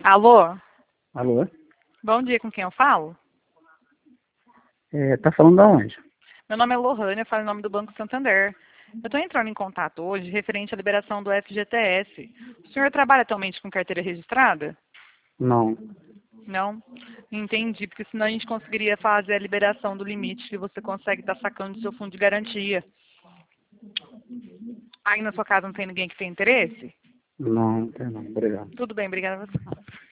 Alô? Alô? Bom dia, com quem eu falo? Tá falando da onde? Meu nome é Lohane, eu falo em nome do Banco Santander. Eu estou entrando em contato hoje referente à liberação do FGTS. O senhor trabalha atualmente com carteira registrada? Não. Não? Entendi, porque senão a gente conseguiria fazer a liberação do limite que você consegue estar sacando do seu fundo de garantia. Aí na sua casa não tem ninguém que tem interesse? Não, não tem não. Obrigado. Tudo bem, obrigada a você.